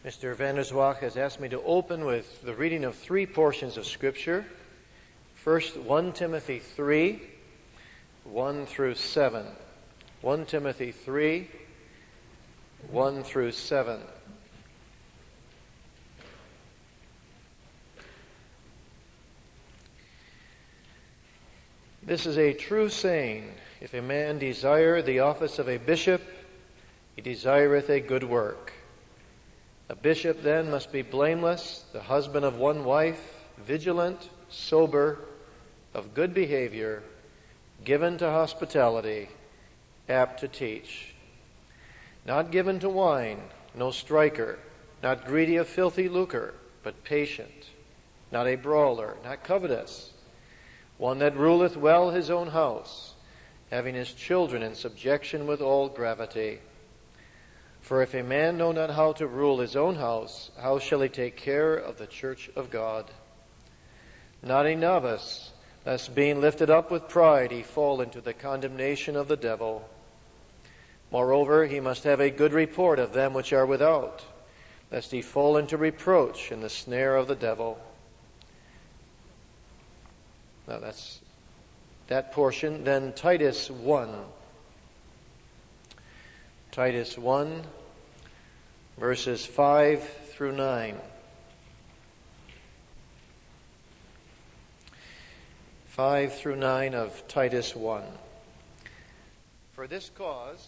Mr. Van der Zwag has asked me to open with the reading of three portions of Scripture. First, 1 Timothy 3, 1 through 7. 1 Timothy 3, 1 through 7. This is a true saying, if a man desire the office of a bishop, he desireth a good work. A bishop then must be blameless, the husband of one wife, vigilant, sober, of good behavior, given to hospitality, apt to teach. Not given to wine, no striker, not greedy of filthy lucre, but patient, not a brawler, not covetous, one that ruleth well his own house, having his children in subjection with all gravity. For if a man know not how to rule his own house, how shall he take care of the church of God? Not a novice, lest being lifted up with pride he fall into the condemnation of the devil. Moreover, he must have a good report of them which are without, lest he fall into reproach in the snare of the devil. Now that's that portion. Then Titus 1. Titus 1, verses 5 through 9. 5 through 9 of Titus 1. For this cause,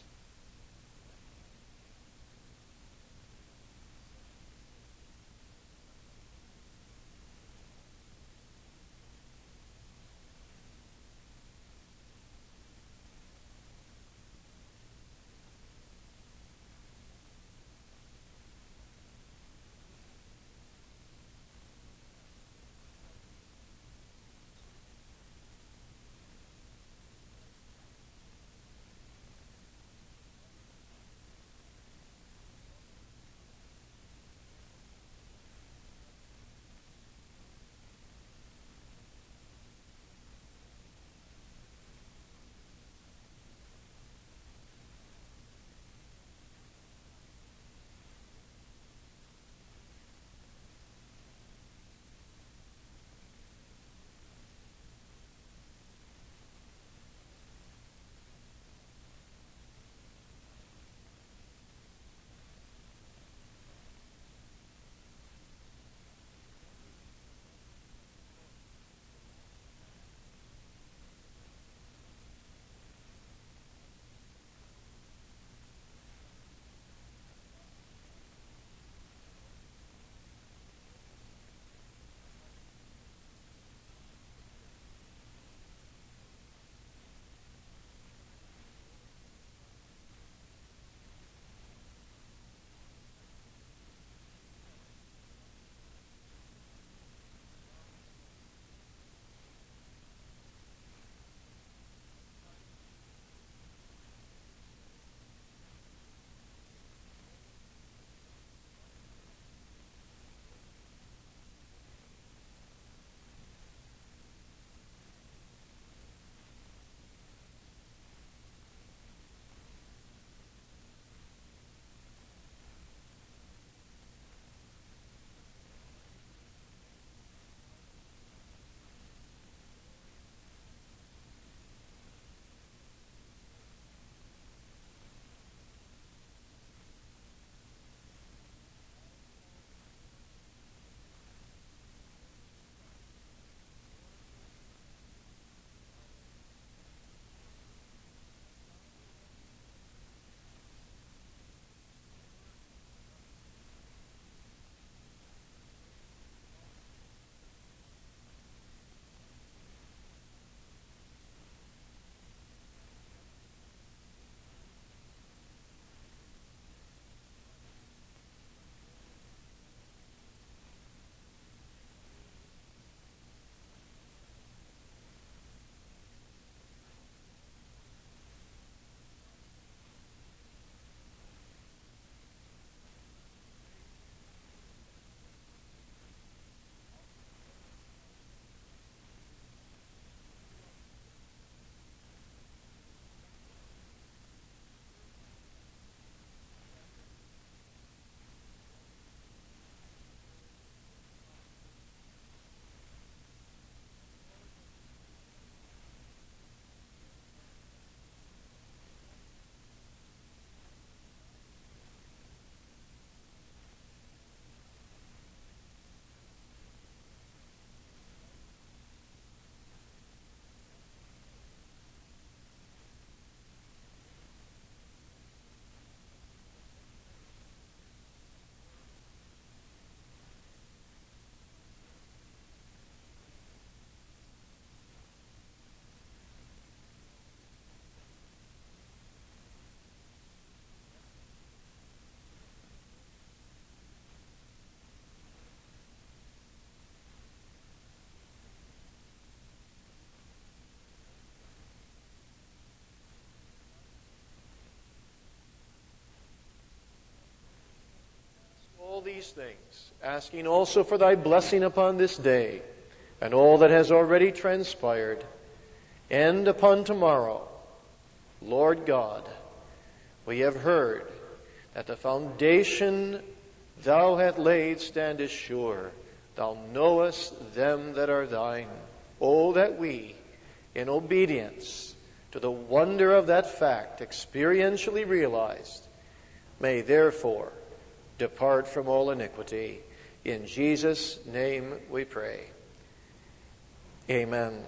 these things, asking also for thy blessing upon this day and all that has already transpired, and upon tomorrow, Lord God, we have heard that the foundation thou hast laid standeth sure. Thou knowest them that are thine. Oh, that we, in obedience to the wonder of that fact experientially realized, may therefore depart from all iniquity. In Jesus' name we pray. Amen.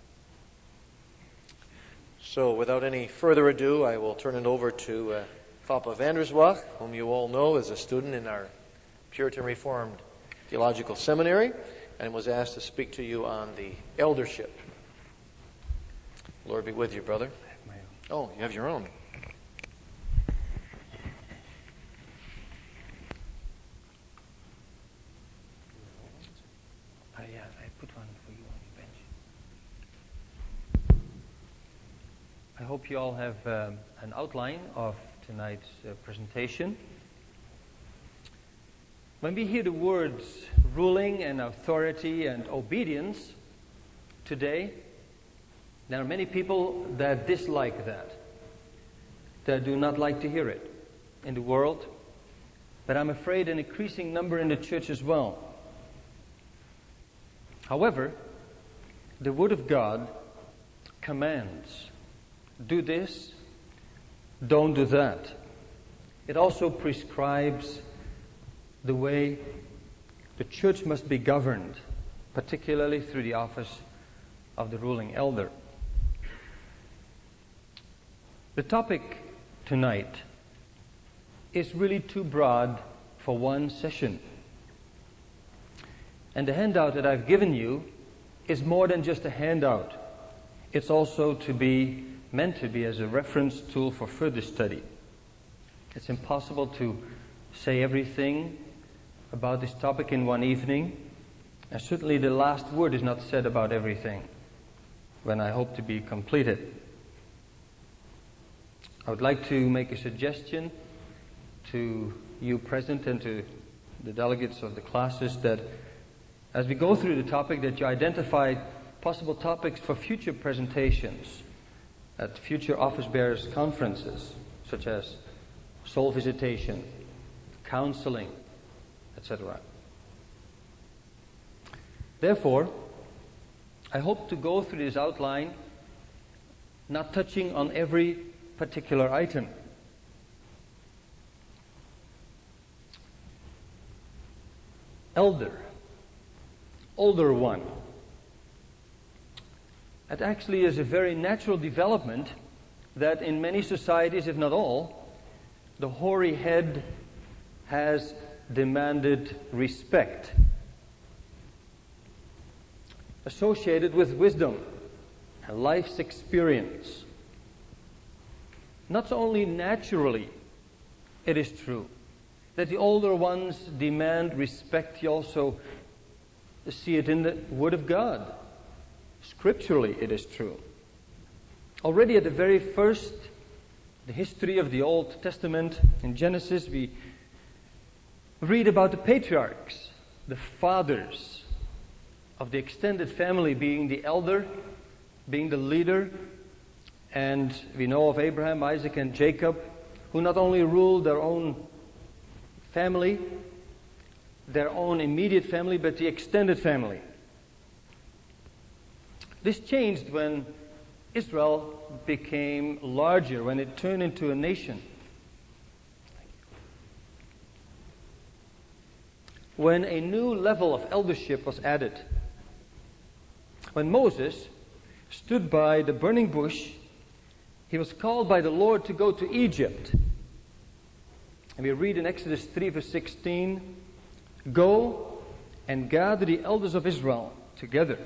So without any further ado, I will turn it over to Papa Vanderswach, whom you all know as a student in our Puritan Reformed Theological Seminary, and was asked to speak to you on the eldership. Lord be with you, brother. I have my own. Oh, you have your own. Yeah, I put one for you on the bench. I hope you all have an outline of tonight's presentation. When we hear the words ruling and authority and obedience today, there are many people that dislike that do not like to hear it in the world, but I'm afraid an increasing number in the church as well. However, the Word of God commands, do this, don't do that. It also prescribes the way the church must be governed, particularly through the office of the ruling elder. The topic tonight is really too broad for one session. And the handout that I've given you is more than just a handout. It's also meant to be as a reference tool for further study. It's impossible to say everything about this topic in one evening, and certainly the last word is not said about everything when I hope to be completed. I would like to make a suggestion to you present and to the delegates of the classes that as we go through the topic, that you identify possible topics for future presentations at future office bearers conferences, such as soul visitation, counseling, etc. Therefore, I hope to go through this outline not touching on every particular item. Older one. It actually is a very natural development that in many societies, if not all, the hoary head has demanded respect associated with wisdom and life's experience. Not only naturally, it is true that the older ones demand respect. You also see it in the Word of God. Scripturally, it is true. Already at the very first, the history of the Old Testament, in Genesis, we read about the patriarchs, the fathers of the extended family being the elder, being the leader. And we know of Abraham, Isaac, and Jacob, who not only ruled their own family, their own immediate family, but the extended family. This changed when Israel became larger, when it turned into a nation. When a new level of eldership was added. When Moses stood by the burning bush, he was called by the Lord to go to Egypt. And we read in Exodus 3 verse 16, "Go and gather the elders of Israel together."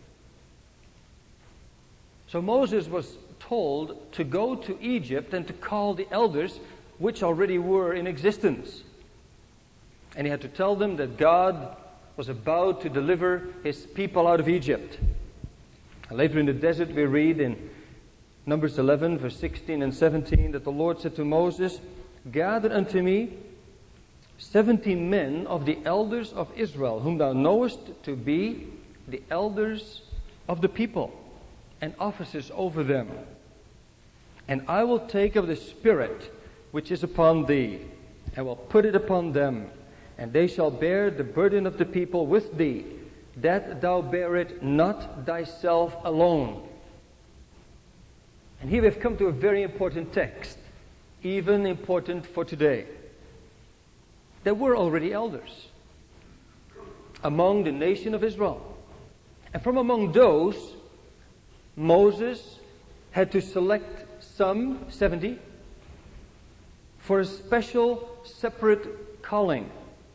So Moses was told to go to Egypt and to call the elders which already were in existence. And he had to tell them that God was about to deliver his people out of Egypt. And later in the desert we read in Numbers 11 verse 16 and 17 that the Lord said to Moses, "Gather unto me 70 men of the elders of Israel, whom thou knowest to be the elders of the people, and officers over them. And I will take of the Spirit which is upon thee, and will put it upon them, and they shall bear the burden of the people with thee, that thou bear it not thyself alone. And here we've come to a very important text, even important for today. There were already elders among the nation of Israel. And from among those, Moses had to select some, 70, for a special, separate calling.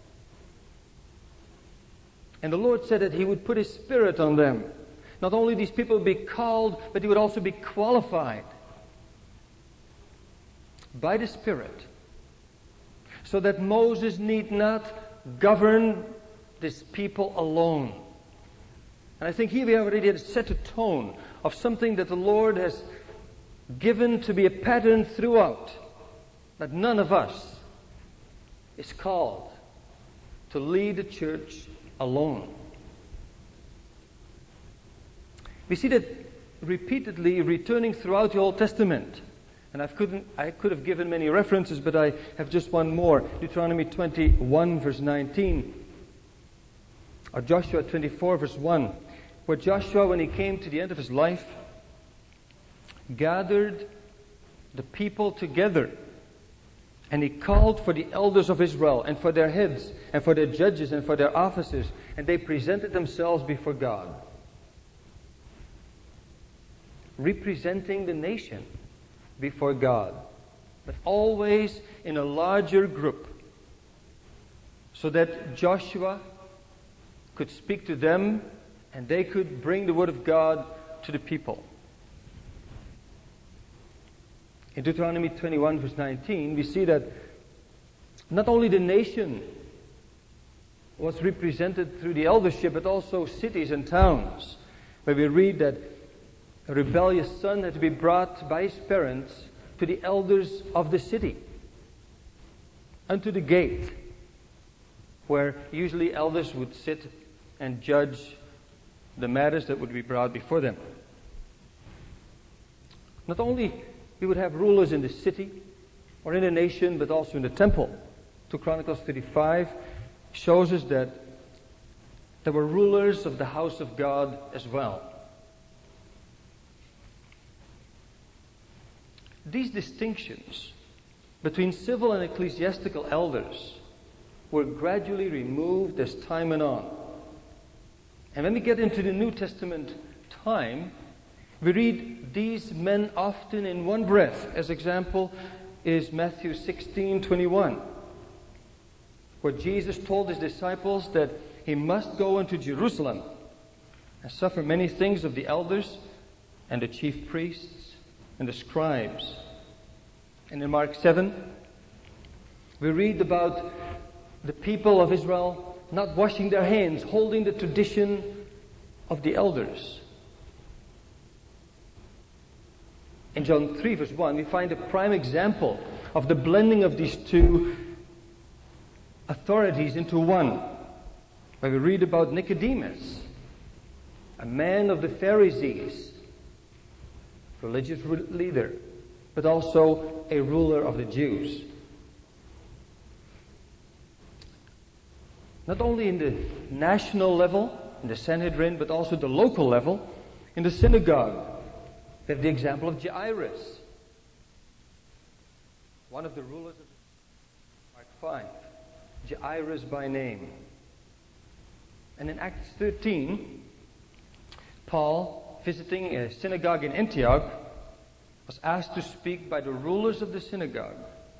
And the Lord said that He would put His Spirit on them. Not only these people would be called, but they would also be qualified by the Spirit, so that Moses need not govern this people alone. And I think here we already had set a tone of something that the Lord has given to be a pattern throughout, that none of us is called to lead the church alone. We see that repeatedly returning throughout the Old Testament. And I could have given many references, but I have just one more. Deuteronomy 21 verse 19. Or Joshua 24 verse 1. Where Joshua, when he came to the end of his life, gathered the people together. And he called for the elders of Israel, and for their heads, and for their judges, and for their officers. And they presented themselves before God, representing the nation before God, but always in a larger group, so that Joshua could speak to them and they could bring the word of God to the people. In Deuteronomy 21 verse 19, we see that not only the nation was represented through the eldership, but also cities and towns, where we read that a rebellious son had to be brought by his parents to the elders of the city, unto the gate, where usually elders would sit and judge the matters that would be brought before them. Not only we would have rulers in the city or in the nation, but also in the temple. 2 Chronicles 35 shows us that there were rulers of the house of God as well. These distinctions between civil and ecclesiastical elders were gradually removed as time went on. And when we get into the New Testament time, we read these men often in one breath. As example is Matthew 16:21, where Jesus told His disciples that He must go into Jerusalem and suffer many things of the elders and the chief priests and the scribes. And in Mark 7, we read about the people of Israel not washing their hands, holding the tradition of the elders. In John 3 verse 1, we find a prime example of the blending of these two authorities into one, where we read about Nicodemus, a man of the Pharisees, religious leader, but also a ruler of the Jews. Not only in the national level, in the Sanhedrin, but also the local level, in the synagogue. We have the example of Jairus, one of the rulers of Mark 5, Jairus by name. And in Acts 13, Paul, visiting a synagogue in Antioch, was asked to speak by the rulers of the synagogue.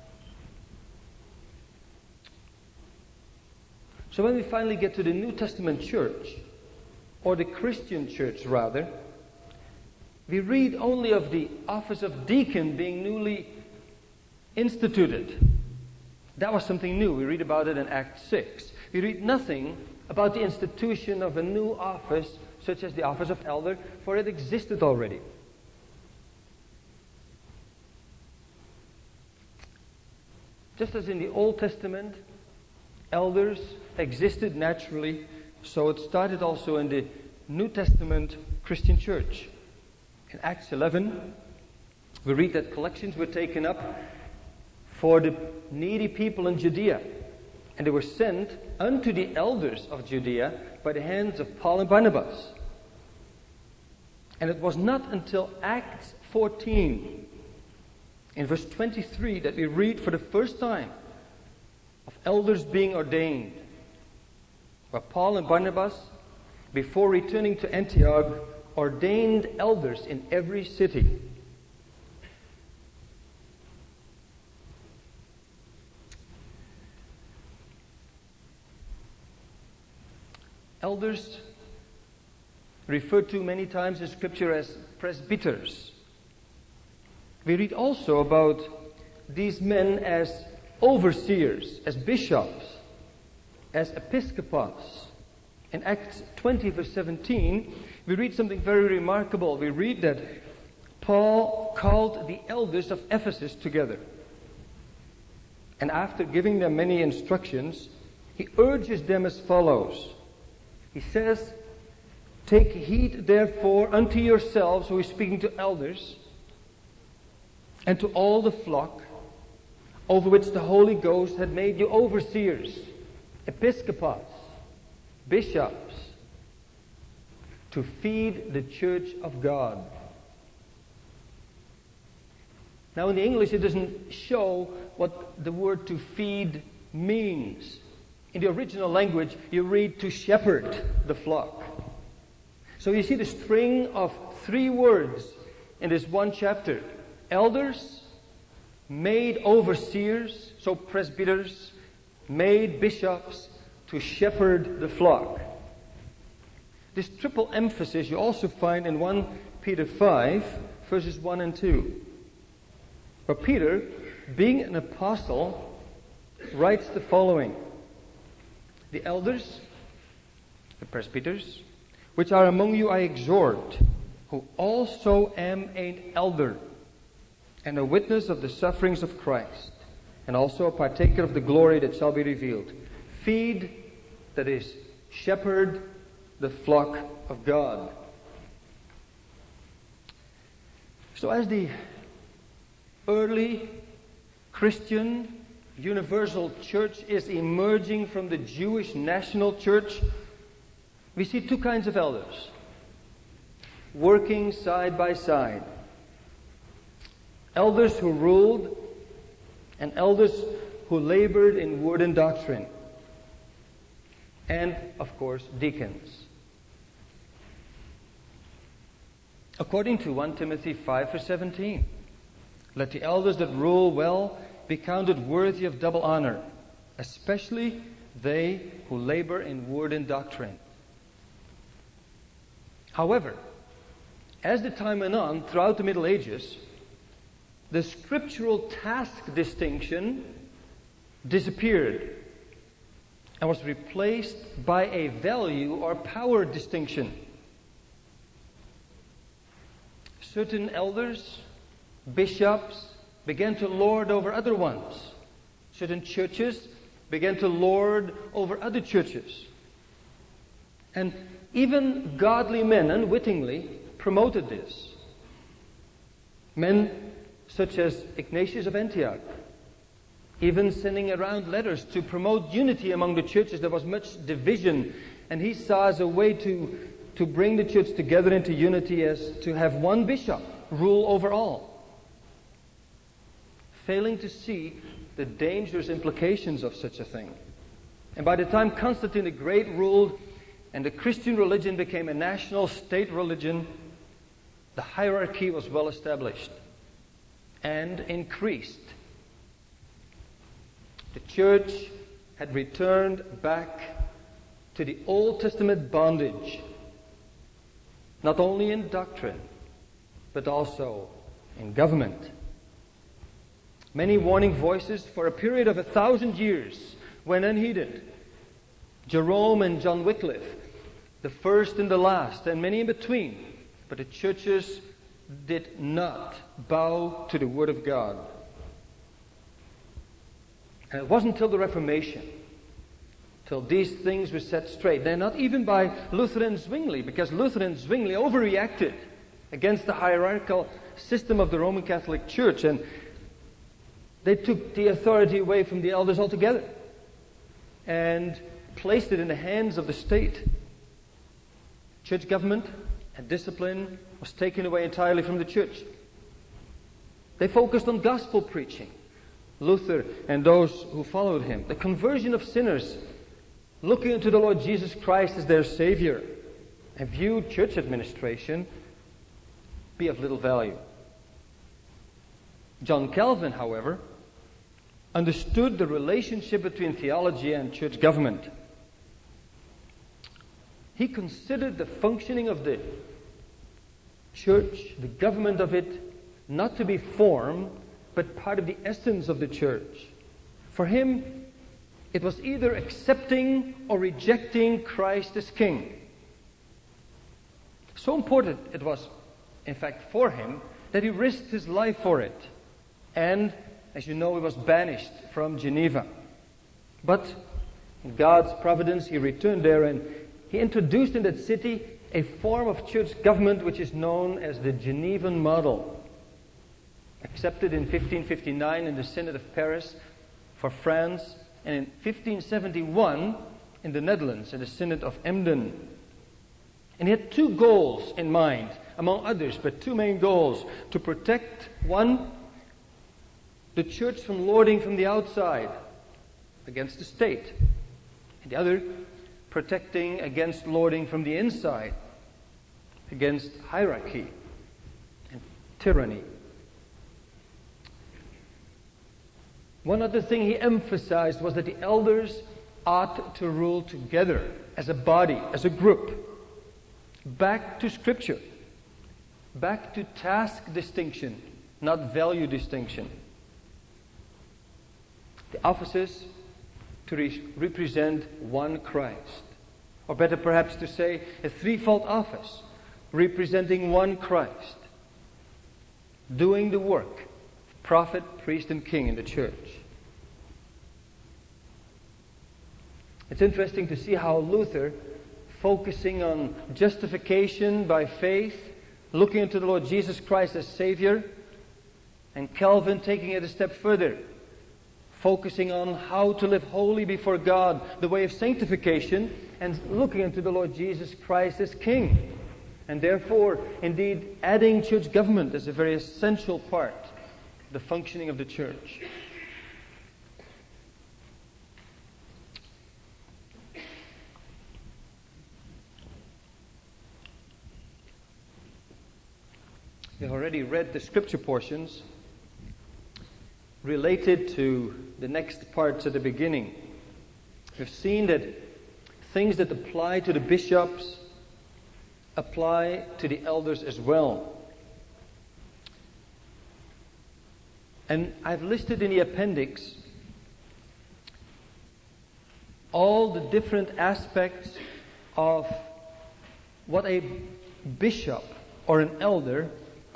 So when we finally get to the New Testament church, or the Christian church rather, we read only of the office of deacon being newly instituted. That was something new. We read about it in Acts 6. We read nothing about the institution of a new office, such as the office of elder, for it existed already. Just as in the Old Testament, elders existed naturally, so it started also in the New Testament Christian church. In Acts 11, we read that collections were taken up for the needy people in Judea, and they were sent unto the elders of Judea by the hands of Paul and Barnabas. And it was not until Acts 14, in verse 23, that we read for the first time of elders being ordained, where Paul and Barnabas, before returning to Antioch, ordained elders in every city. Elders referred to many times in Scripture as presbyters. We read also about these men as overseers, as bishops, as episcopos. In Acts 20, verse 17, we read something very remarkable. We read that Paul called the elders of Ephesus together. And after giving them many instructions, he urges them as follows. He says, "Take heed therefore unto yourselves," who is speaking to elders, "and to all the flock, over which the Holy Ghost had made you overseers, episcopos, bishops, to feed the church of God." Now in the English it doesn't show what the word "to feed" means. In the original language you read "to shepherd the flock." So you see the string of 3 words in this one chapter. Elders, made overseers, so presbyters, made bishops, to shepherd the flock. This triple emphasis you also find in 1 Peter 5, verses 1 and 2. Where Peter, being an apostle, writes the following: "The elders," the presbyters, "which are among you I exhort, who also am an elder, and a witness of the sufferings of Christ, and also a partaker of the glory that shall be revealed. Feed," that is, shepherd, "the flock of God." So as the early Christian universal church is emerging from the Jewish national church, we see 2 kinds of elders working side by side. Elders who ruled and elders who labored in word and doctrine. And, of course, deacons. According to 1 Timothy 5, verse 17, "Let the elders that rule well be counted worthy of double honor, especially they who labor in word and doctrine." However, as the time went on throughout the Middle Ages, the scriptural task distinction disappeared and was replaced by a value or power distinction. Certain elders, bishops, began to lord over other ones. Certain churches began to lord over other churches. And even godly men unwittingly promoted this. Men such as Ignatius of Antioch, even sending around letters to promote unity among the churches. There was much division, and he saw as a way to bring the church together into unity as to have one bishop rule over all, failing to see the dangerous implications of such a thing. And by the time Constantine the Great ruled and the Christian religion became a national state religion, the hierarchy was well established and increased. The church had returned back to the Old Testament bondage, not only in doctrine, but also in government. Many warning voices for a period of 1,000 years went unheeded. Jerome and John Wycliffe, the first and the last, and many in between. But the churches did not bow to the Word of God. And it wasn't until the Reformation till these things were set straight. They're not even by Luther and Zwingli, because Luther and Zwingli overreacted against the hierarchical system of the Roman Catholic Church, and they took the authority away from the elders altogether and placed it in the hands of the state. Church government and discipline was taken away entirely from the church. They focused on gospel preaching, Luther and those who followed him. The conversion of sinners, looking into the Lord Jesus Christ as their Savior, and viewed church administration be of little value. John Calvin, however, understood the relationship between theology and church government. He considered the functioning of the church, the government of it, not to be form, but part of the essence of the church. For him, it was either accepting or rejecting Christ as King. So important it was, in fact, for him, that he risked his life for it. And, as you know, he was banished from Geneva. But in God's providence, he returned there, and he introduced in that city a form of church government which is known as the Genevan model, accepted in 1559 in the Synod of Paris for France, and in 1571 in the Netherlands in the Synod of Emden. And he had two goals in mind, among others, but two main goals: to protect, one, the church from lording from the outside against the state, and the other, protecting against lording from the inside against hierarchy and tyranny. One other thing he emphasized was that the elders ought to rule together as a body, as a group, back to Scripture, back to task distinction, not value distinction. The offices to represent one Christ, or better perhaps to say a threefold office representing one Christ, doing the work of prophet, priest, and king in the church. It's interesting to see how Luther, focusing on justification by faith, looking into the Lord Jesus Christ as Savior, and Calvin taking it a step further, focusing on how to live holy before God, the way of sanctification, and looking into the Lord Jesus Christ as King. And therefore, indeed, adding church government as a very essential part of the functioning of the church. We have already read the scripture portions related to the next parts at the beginning. We've seen that things that apply to the bishops apply to the elders as well. And I've listed in the appendix all the different aspects of what a bishop or an elder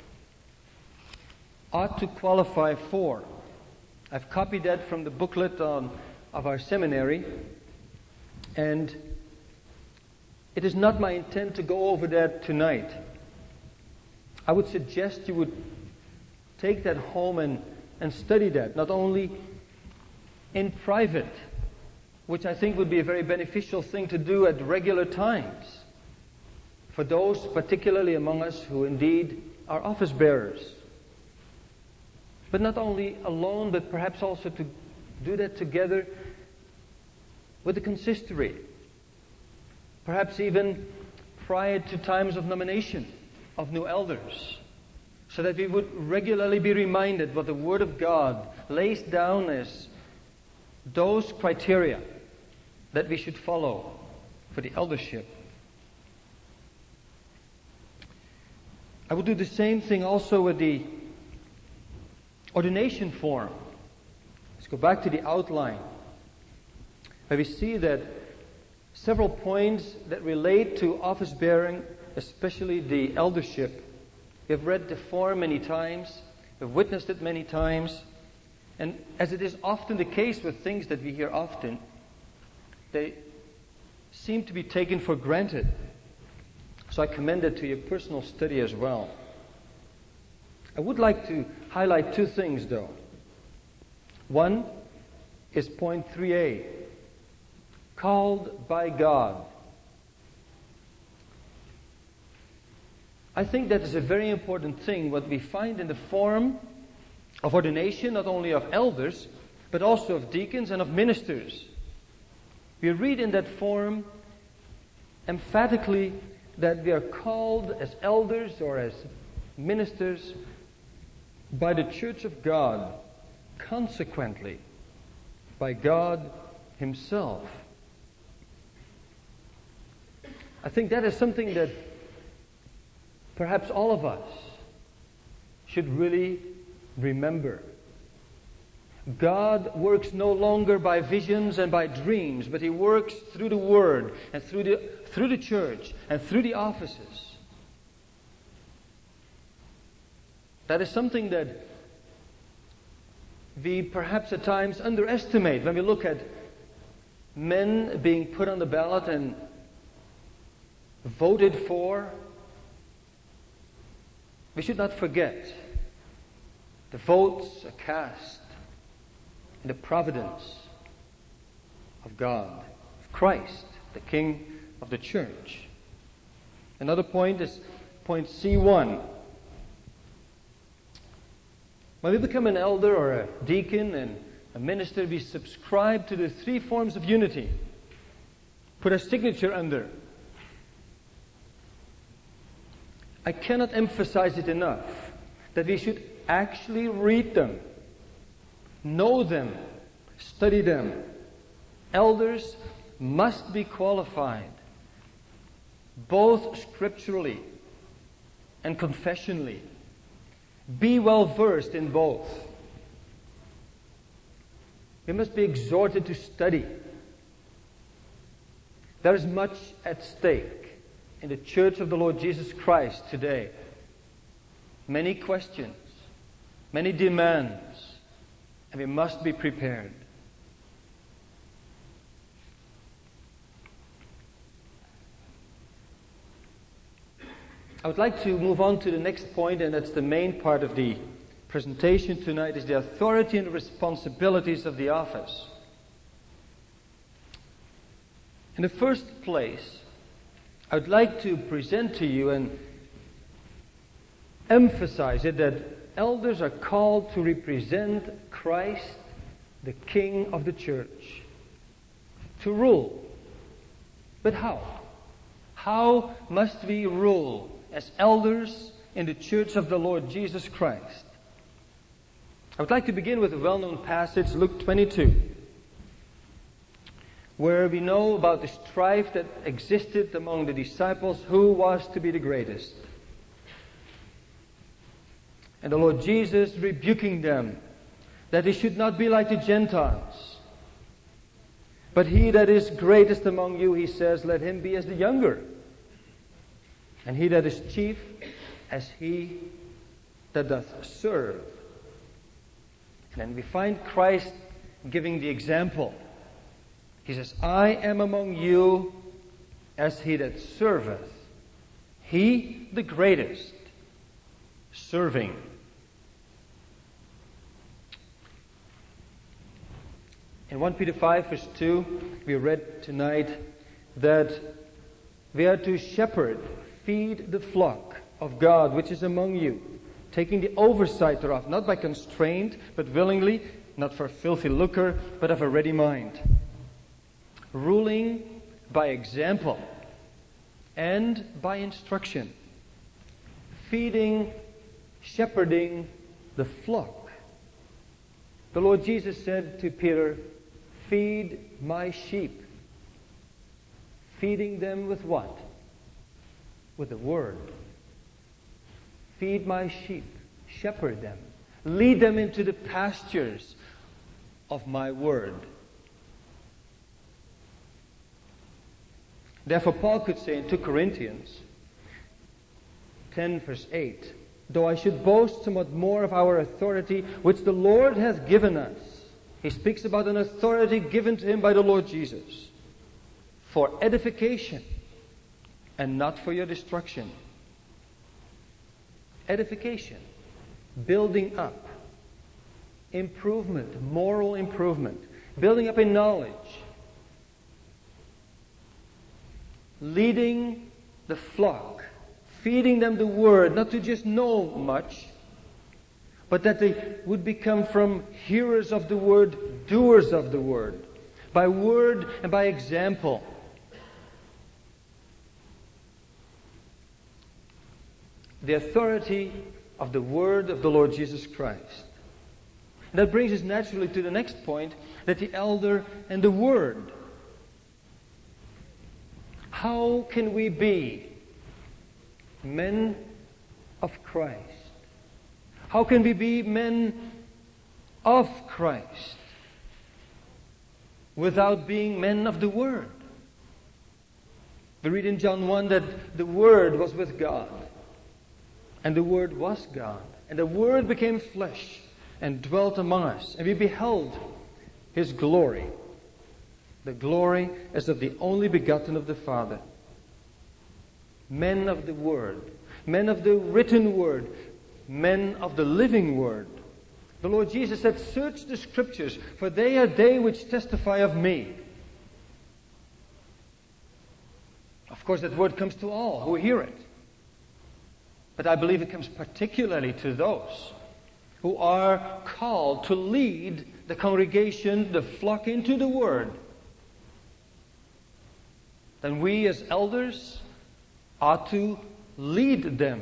ought to qualify for. I've copied that from the booklet of our seminary, and it is not my intent to go over that tonight. I would suggest you would take that home and study that, not only in private, which I think would be a very beneficial thing to do at regular times, for those particularly among us who indeed are office bearers. But not only alone, but perhaps also to do that together with the consistory. Perhaps even prior to times of nomination of new elders, so that we would regularly be reminded what the Word of God lays down as those criteria that we should follow for the eldership. I will do the same thing also with the ordination form. Let's go back to the outline, where we see that several points that relate to office bearing, especially the eldership. We have read the form many times, we've witnessed it many times, and as it is often the case with things that we hear often, they seem to be taken for granted. So I commend it to your personal study as well. I would like to highlight two things, though. One is point 3a, called by God. I think that is a very important thing, what we find in the form of ordination, not only of elders, but also of deacons and of ministers. We read in that form emphatically that we are called as elders or as ministers by the church of God, consequently by God Himself. I think that is something that perhaps all of us should really remember. God works no longer by visions and by dreams, but He works through the Word and through the church and through the offices. That is something that we perhaps at times underestimate when we look at men being put on the ballot and voted for. We should not forget the votes are cast in the providence of God, of Christ, the King of the church. Another point is point C1. When we become an elder or a deacon and a minister, we subscribe to the three forms of unity. Put a signature under. I cannot emphasize it enough that we should actually read them, know them, study them. Elders must be qualified, both scripturally and confessionally. Be well versed in both. We must be exhorted to study. There is much at stake in the Church of the Lord Jesus Christ today. Many questions, many demands, and we must be prepared. I would like to move on to the next point, and that's the main part of the presentation tonight, is the authority and responsibilities of the office. In the first place, I would like to present to you and emphasize it that elders are called to represent Christ, the King of the church, to rule. But how? How must we rule as elders in the church of the Lord Jesus Christ? I would like to begin with a well-known passage, Luke 22, where we know about the strife that existed among the disciples, who was to be the greatest. And the Lord Jesus rebuking them, that they should not be like the Gentiles. But he that is greatest among you, he says, let him be as the younger. And he that is chief, as he that doth serve. And then we find Christ giving the example. He says, I am among you as he that serveth. He the greatest, serving. In 1 Peter 5 verse 2, we read tonight that we are to shepherd, feed the flock of God which is among you, taking the oversight thereof, not by constraint, but willingly, not for filthy lucre, but of a ready mind. Ruling by example and by instruction. Feeding, shepherding the flock. The Lord Jesus said to Peter, feed my sheep. Feeding them with what? With the Word. Feed my sheep. Shepherd them. Lead them into the pastures of my Word. Therefore, Paul could say in 2 Corinthians 10 verse 8, though I should boast somewhat more of our authority, which the Lord hath given us. He speaks about an authority given to him by the Lord Jesus. for edification and not for your destruction. Edification, building up, improvement, moral improvement, building up in knowledge, leading the flock, feeding them the Word, not to just know much, but that they would become from hearers of the Word, doers of the Word, by word and by example. The authority of the Word of the Lord Jesus Christ. And that brings us naturally to the next point, that the elder and the Word. How can we be men of Christ? How can we be men of Christ without being men of the Word? We read in John 1 that the Word was with God, and the Word was God, and the Word became flesh and dwelt among us, and we beheld His glory. The glory as of the only begotten of the Father. Men of the Word, men of the written Word, men of the living Word. The Lord Jesus said, "Search the Scriptures, for they are they which testify of me." Of course, that word comes to all who hear it. But I believe it comes particularly to those who are called to lead the congregation, the flock, into the Word. Then we as elders ought to lead them.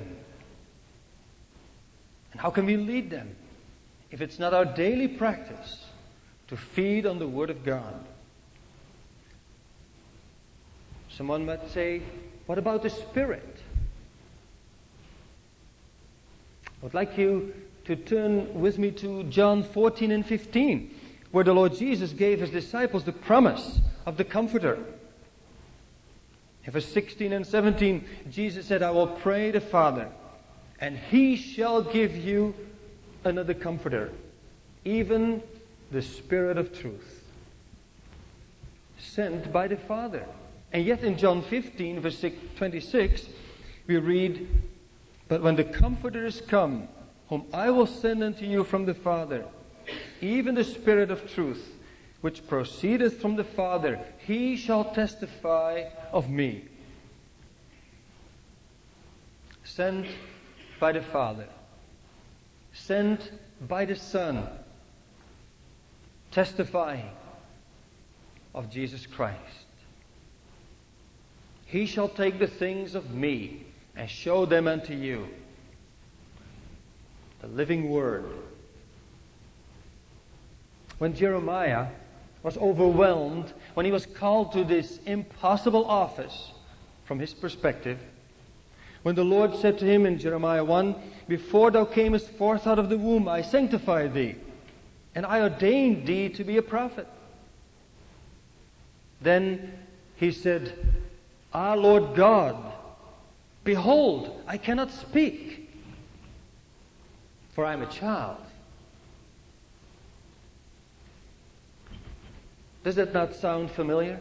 And how can we lead them if it's not our daily practice to feed on the Word of God? Someone might say, what about the Spirit? I would like you to turn with me to John 14 and 15, where the Lord Jesus gave His disciples the promise of the Comforter. In verse 16 and 17, Jesus said, "I will pray the Father, and He shall give you another Comforter, even the Spirit of truth, sent by the Father." And yet in John 15, verse 26, we read, "But when the Comforter is come, whom I will send unto you from the Father, even the Spirit of truth, which proceedeth from the Father, He shall testify of me." Sent by the Father, sent by the Son, testifying of Jesus Christ. "He shall take the things of me and show them unto you." The living Word. When Jeremiah was overwhelmed, when he was called to this impossible office from his perspective, when the Lord said to him in Jeremiah 1, "Before thou camest forth out of the womb, I sanctified thee, and I ordained thee to be a prophet." Then he said, "Ah, Lord God, behold, I cannot speak, for I am a child." Does that not sound familiar?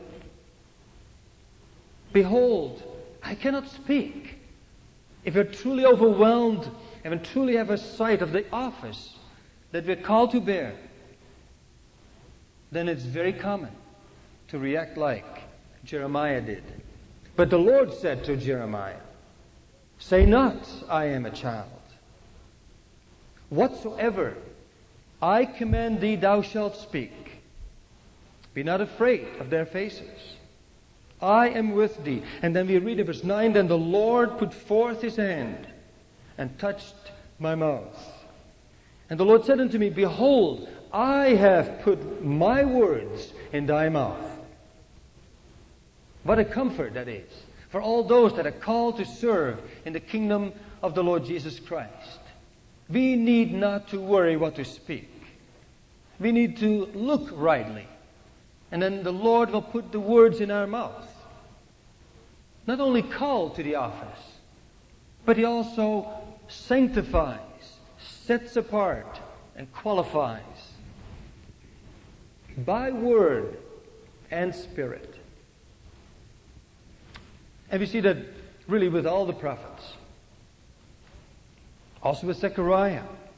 Behold, I cannot speak. If you're truly overwhelmed and truly have a sight of the office that we're called to bear, then it's very common to react like Jeremiah did. But the Lord said to Jeremiah, "Say not, I am a child. Whatsoever I command thee, thou shalt speak. Be not afraid of their faces. I am with thee." And then we read in verse 9, "Then the Lord put forth His hand and touched my mouth. And the Lord said unto me, Behold, I have put my words in thy mouth." What a comfort that is for all those that are called to serve in the kingdom of the Lord Jesus Christ. We need not to worry what to speak. We need to look rightly, and then the Lord will put the words in our mouth. Not only called to the office, but He also sanctifies, sets apart, and qualifies by word and spirit. And we see that really with all the prophets. Also with Zechariah.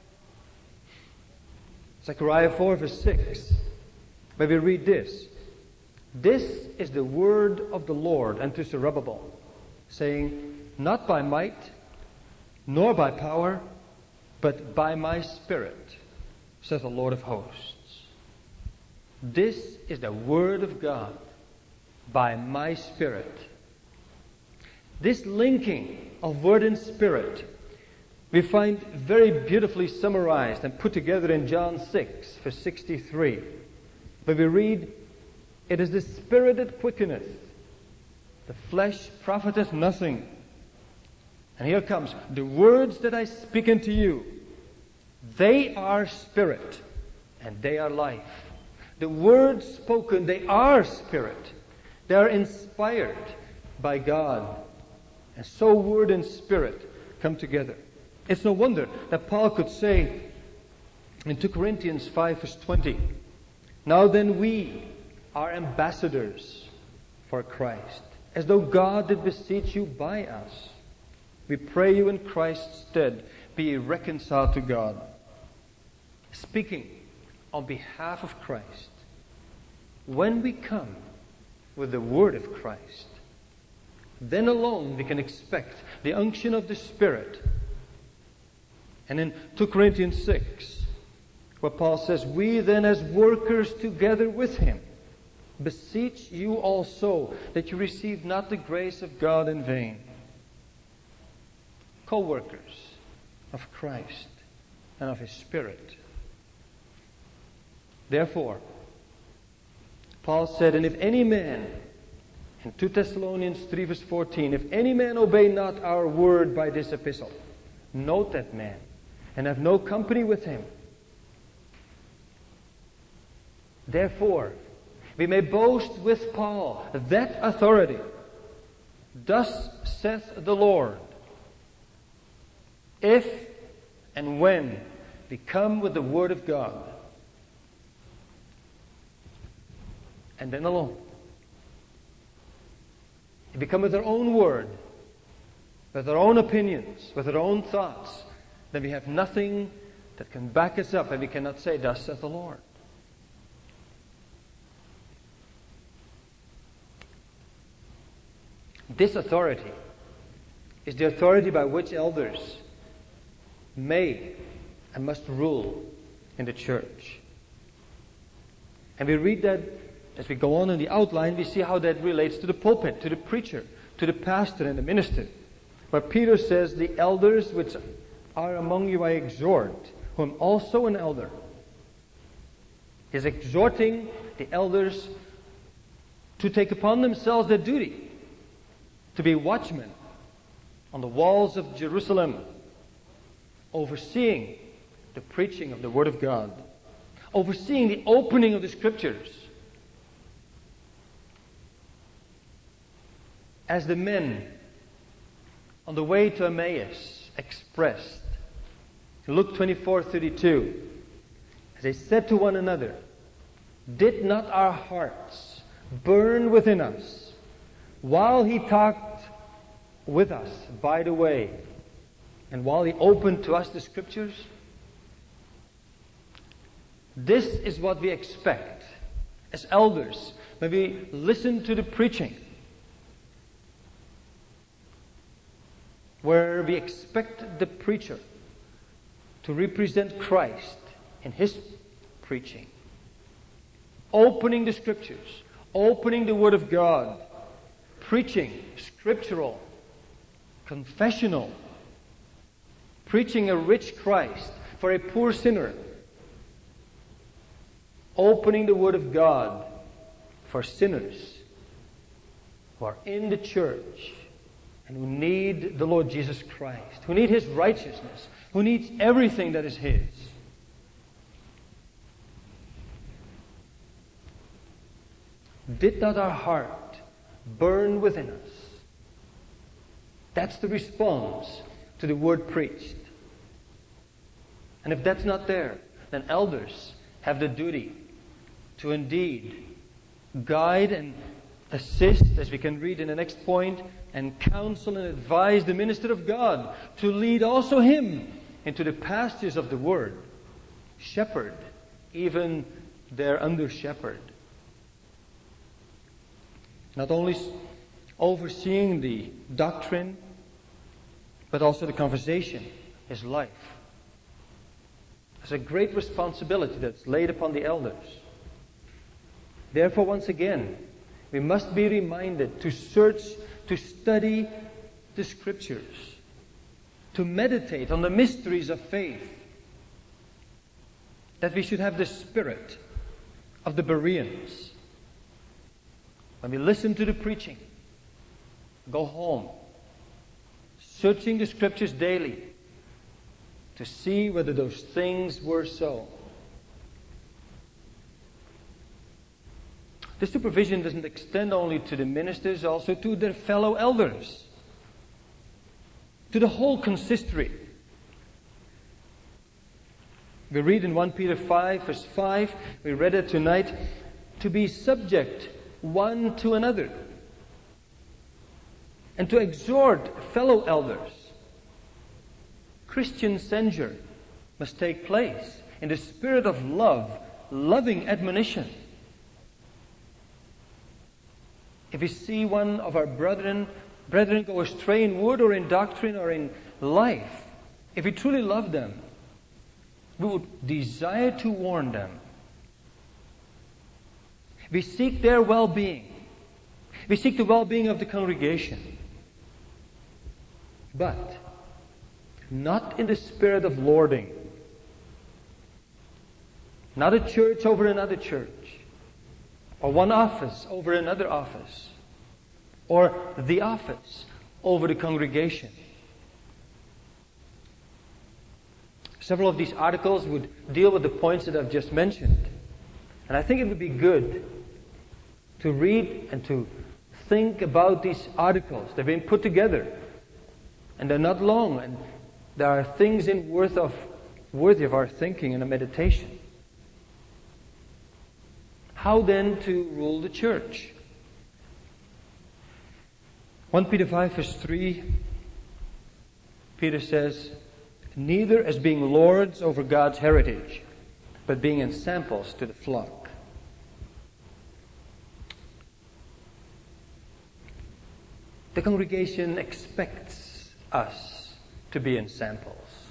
Zechariah 4 verse 6, where we read this. This is the word of the Lord unto Zerubbabel, saying, not by might, nor by power, but by my Spirit, says the Lord of hosts. This is the word of God, by my Spirit. This linking of word and spirit we find very beautifully summarized and put together in John 6, verse 63. Where we read, it is the Spirit that quickeneth, the flesh profiteth nothing. And here comes, the words that I speak unto you, they are spirit, and they are life. The words spoken, they are spirit. They are inspired by God. And so word and spirit come together. It's no wonder that Paul could say in 2 Corinthians 5 verse 20, now then we are ambassadors for Christ, as though God did beseech you by us. We pray you in Christ's stead, be ye reconciled to God. Speaking on behalf of Christ, when we come with the word of Christ, then alone we can expect the unction of the Spirit. And in 2 Corinthians 6, where Paul says, we then as workers together with him, beseech you also that you receive not the grace of God in vain. Co-workers of Christ and of his Spirit. Therefore, Paul said, and if any man, in 2 Thessalonians 3 verse 14, if any man obey not our word by this epistle, note that man, and have no company with him. Therefore, we may boast with Paul that authority. Thus saith the Lord, if and when we come with the word of God, and then alone, if we come with our own word, with our own opinions, with our own thoughts, then we have nothing that can back us up, and we cannot say, thus saith the Lord. This authority is the authority by which elders may and must rule in the church. And we read that as we go on in the outline, we see how that relates to the pulpit, to the preacher, to the pastor and the minister. Where Peter says, the elders which are among you I exhort, whom also an elder. He is exhorting the elders to take upon themselves their duty, to be watchmen on the walls of Jerusalem, overseeing the preaching of the Word of God, overseeing the opening of the Scriptures. As the men on the way to Emmaus expressed in Luke 24:32, as they said to one another, did not our hearts burn within us while he talked with us by the way, and while he opened to us the Scriptures? This is what we expect as elders when we listen to the preaching, where we expect the preacher to represent Christ in his preaching, opening the Scriptures, opening the Word of God, preaching scriptural, confessional, preaching a rich Christ for a poor sinner, opening the Word of God for sinners who are in the church and who need the Lord Jesus Christ, who need His righteousness, who needs everything that is His. Did not our heart burn within us? That's the response to the word preached. And if that's not there, then elders have the duty to indeed guide and assist, as we can read in the next point, and counsel and advise the minister of God to lead also him into the pastures of the Word. Shepherd, even their under-shepherd. Not only overseeing the doctrine, but also the conversation, his life. It's a great responsibility that's laid upon the elders. Therefore, once again, we must be reminded to search, to study the Scriptures, to meditate on the mysteries of faith, that we should have the spirit of the Bereans. When we listen to the preaching, go home, searching the Scriptures daily to see whether those things were so. The supervision doesn't extend only to the ministers, also to their fellow elders, to the whole consistory. We read in 1 Peter 5, verse 5, we read it tonight, to be subject one to another, and to exhort fellow elders. Christian censure must take place in the spirit of love, loving admonition. If we see one of our brethren go astray in word or in doctrine or in life, if we truly love them, we would desire to warn them. We seek their well-being. We seek the well-being of the congregation. But not in the spirit of lording. Not a church over another church. Or one office over another office. Or the office over the congregation. Several of these articles would deal with the points that I've just mentioned. And I think it would be good to read and to think about these articles. They've been put together. And they're not long. And there are things worthy of our thinking and a meditation. How then to rule the church? 1 Peter 5 verse 3, Peter says, neither as being lords over God's heritage, but being ensamples to the flock. The congregation expects us to be ensamples.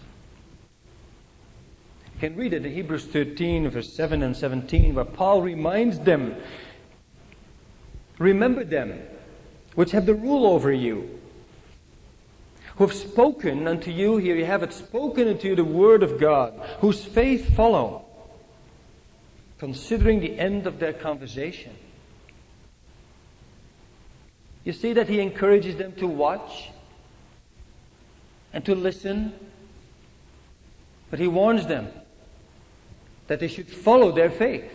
You can read it in Hebrews 13, verse 7 and 17, where Paul reminds them, remember them, which have the rule over you, who have spoken unto you, here you have it, spoken unto you the word of God, whose faith follow, considering the end of their conversation. You see that he encourages them to watch and to listen, but he warns them that they should follow their faith,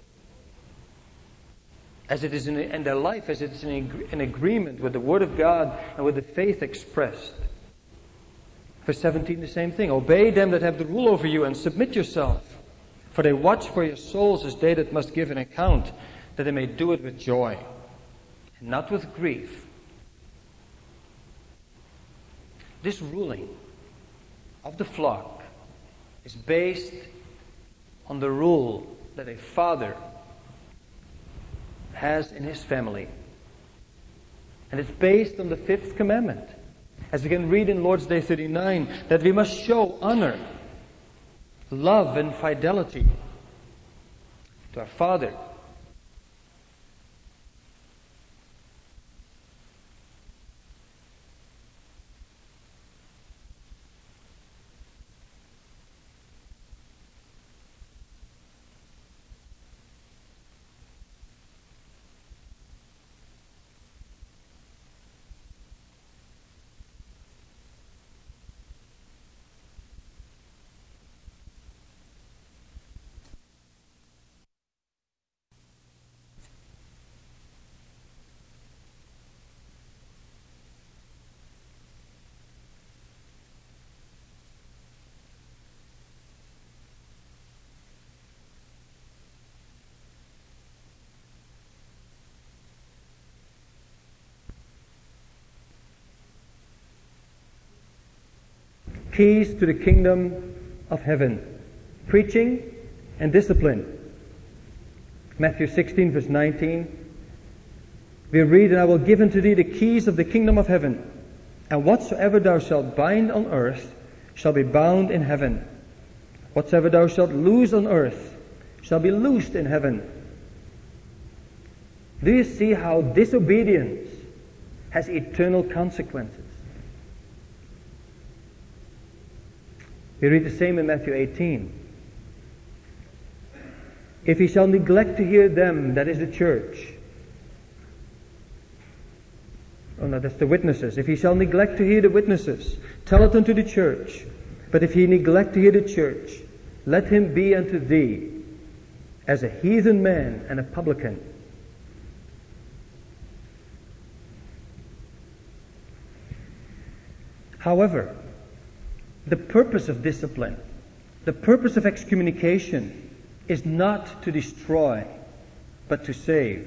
as it is in their life, as it is in agreement with the Word of God and with the faith expressed. Verse 17, the same thing. Obey them that have the rule over you and submit yourself, for they watch for your souls as they that must give an account, that they may do it with joy and not with grief. This ruling of the flock is based on the rule that a father has in his family. And it's based on the 5th commandment. As we can read in Lord's Day 39, that we must show honor, love, and fidelity to our Father, keys to the kingdom of heaven: preaching and discipline. Matthew 16, verse 19, we read, "And I will give unto thee the keys of the kingdom of heaven, and whatsoever thou shalt bind on earth shall be bound in heaven. Whatsoever thou shalt loose on earth shall be loosed in heaven." Do you see how disobedience has eternal consequences? We read the same in Matthew 18. "If he shall neglect to hear them," that is the church. Oh no, that's the witnesses. "If he shall neglect to hear the witnesses, tell it unto the church. But if he neglect to hear the church, let him be unto thee as a heathen man and a publican." However, the purpose of discipline, the purpose of excommunication, is not to destroy, but to save.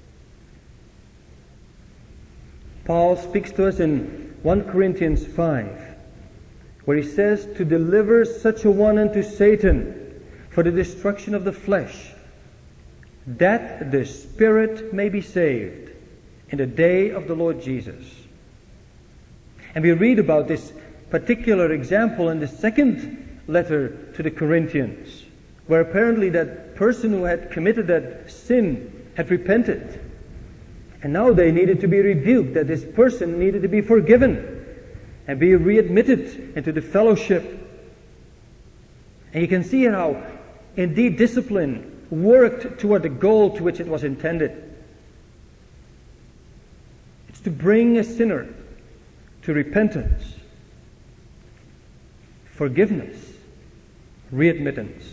Paul speaks to us in 1 Corinthians 5, where he says, "To deliver such a one unto Satan for the destruction of the flesh, that the spirit may be saved in the day of the Lord Jesus." And we read about this particular example in the second letter to the Corinthians, where apparently that person who had committed that sin had repented. And now they needed to be rebuked, that this person needed to be forgiven and be readmitted into the fellowship. And you can see how indeed discipline worked toward the goal to which it was intended. It's to bring a sinner to repentance, forgiveness, readmittance.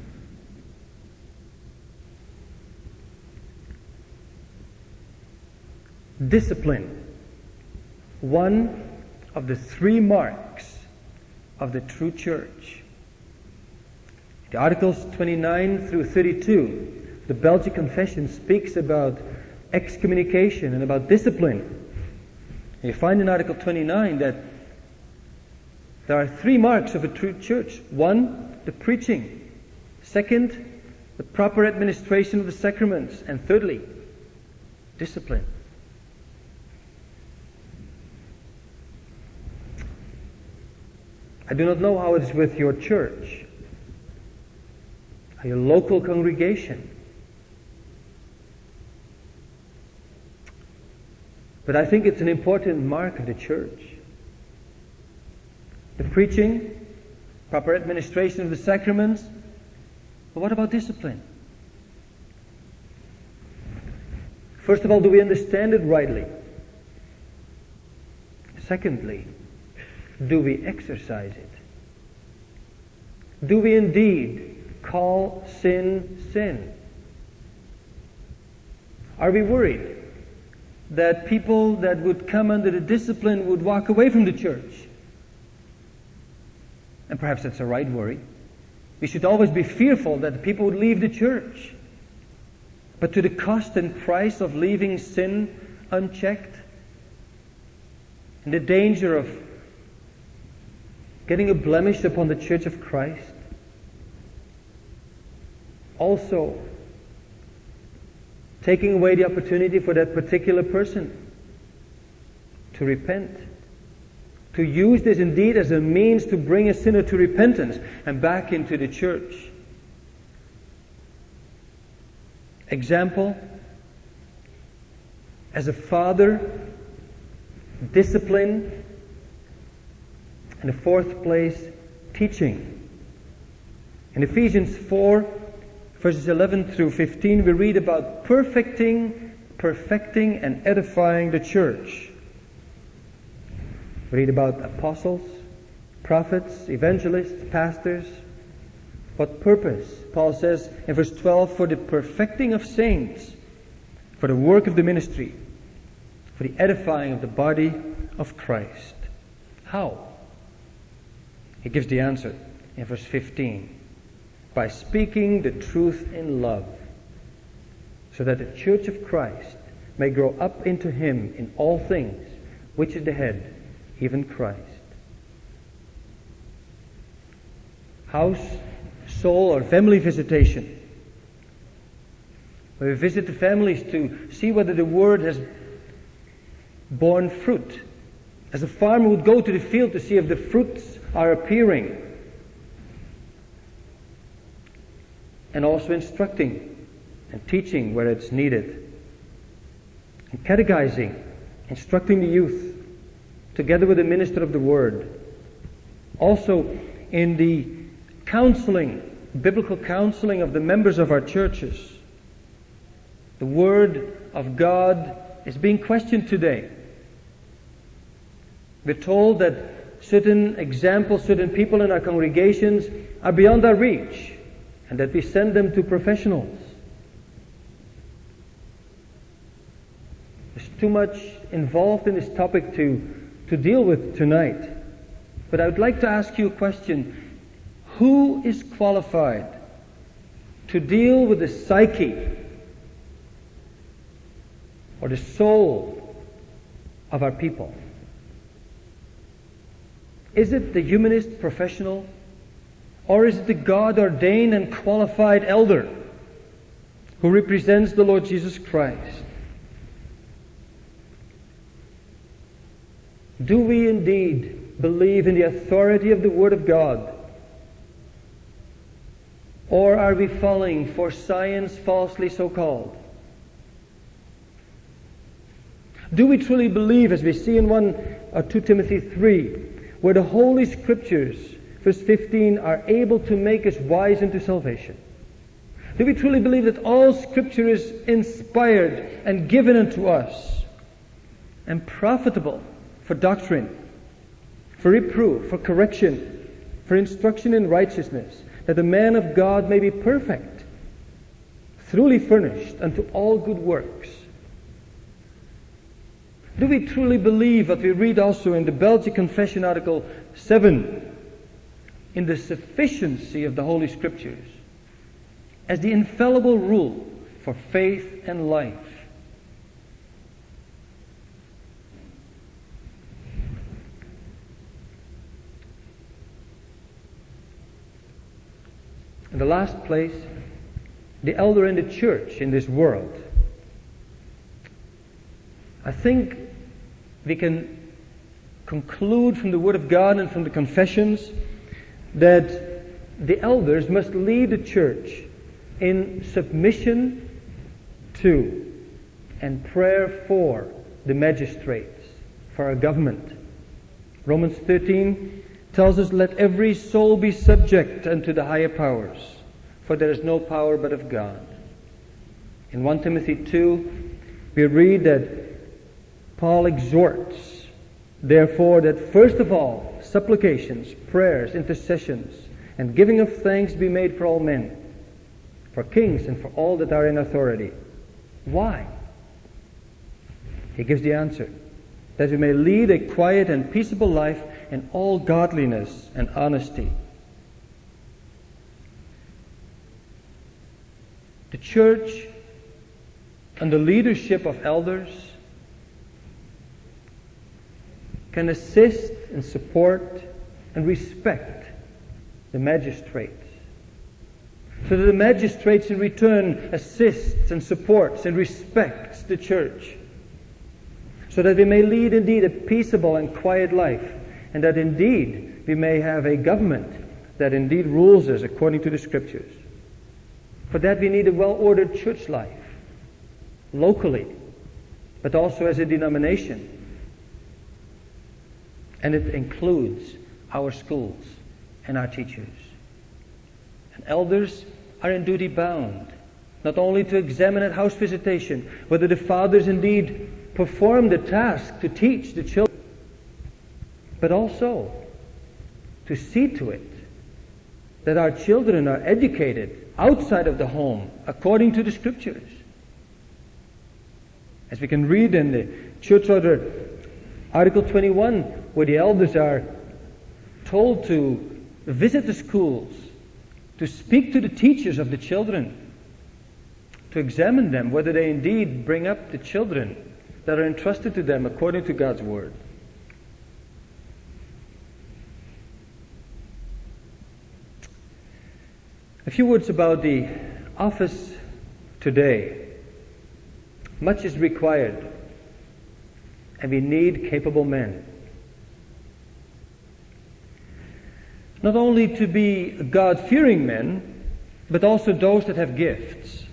Discipline, one of the 3 marks of the true church. The Articles 29 through 32, the Belgic Confession speaks about excommunication and about discipline. You find in Article 29 that there are 3 marks of a true church. 1, the preaching. 2nd, the proper administration of the sacraments. And thirdly, discipline. I do not know how it is with your church, your local congregation. But I think it's an important mark of the church. The preaching, proper administration of the sacraments. But what about discipline? First of all, do we understand it rightly? Secondly, do we exercise it? Do we indeed call sin, sin? Are we worried that people that would come under the discipline would walk away from the church? And perhaps that's a right worry. We should always be fearful that people would leave the church. But to the cost and price of leaving sin unchecked, and the danger of getting a blemish upon the Church of Christ, also taking away the opportunity for that particular person to repent, to use this indeed as a means to bring a sinner to repentance and back into the church. Example, as a father, discipline. In the 4th place, teaching. In Ephesians 4, verses 11 through 15, we read about perfecting, and edifying the church. We read about apostles, prophets, evangelists, pastors. What purpose? Paul says in verse 12, for the perfecting of saints, for the work of the ministry, for the edifying of the body of Christ. How? He gives the answer in verse 15. By speaking the truth in love, so that the church of Christ may grow up into Him in all things, which is the head, even Christ. house, soul, or family visitation, where we visit the families to see whether the Word has borne fruit. As a farmer would go to the field to see if the fruits are appearing. And also instructing and teaching where it's needed. And catechizing, instructing the youth, together with the minister of the Word. Also in the counseling, biblical counseling of the members of our churches. The Word of God is being questioned today. We're told that certain examples, certain people in our congregations are beyond our reach, and that we send them to professionals. There's too much involved in this topic to deal with tonight. But I would like to ask you a question. Who is qualified to deal with the psyche or the soul of our people? Is it the humanist professional, or is it the God-ordained and qualified elder who represents the Lord Jesus Christ? Do we indeed believe in the authority of the Word of God? Or are we falling for science falsely so called? Do we truly believe, as we see in 1 or 2 Timothy 3, where the Holy Scriptures, verse 15, are able to make us wise unto salvation? Do we truly believe that all Scripture is inspired and given unto us and profitable for doctrine, for reproof, for correction, for instruction in righteousness, that the man of God may be perfect, truly furnished unto all good works? Do we truly believe what we read also in the Belgic Confession, Article 7, in the sufficiency of the Holy Scriptures as the infallible rule for faith and life? In the last place, the elder in the church in this world. I think we can conclude from the Word of God and from the confessions that the elders must lead the church in submission to and prayer for the magistrates, for our government. Romans 13 tells us, let every soul be subject unto the higher powers, for there is no power but of God. In 1 Timothy 2, we read that Paul exhorts, therefore, that first of all, supplications, prayers, intercessions, and giving of thanks be made for all men, for kings and for all that are in authority. Why? He gives the answer, that we may lead a quiet and peaceable life in all godliness and honesty. The church, under leadership of elders, can assist and support and respect the magistrates, so that the magistrates in return assists and supports and respects the church, so that we may lead indeed a peaceable and quiet life, and that indeed we may have a government that indeed rules us according to the Scriptures. For that we need a well-ordered church life, locally, but also as a denomination. And it includes our schools and our teachers. And elders are in duty bound, not only to examine at house visitation whether the fathers indeed perform the task to teach the children, but also to see to it that our children are educated outside of the home according to the Scriptures. As we can read in the Church Order, Article 21, where the elders are told to visit the schools, to speak to the teachers of the children, to examine them whether they indeed bring up the children that are entrusted to them according to God's Word. few words about the office today. Much is required, and we need capable men. Not only to be God-fearing men, but also those that have gifts,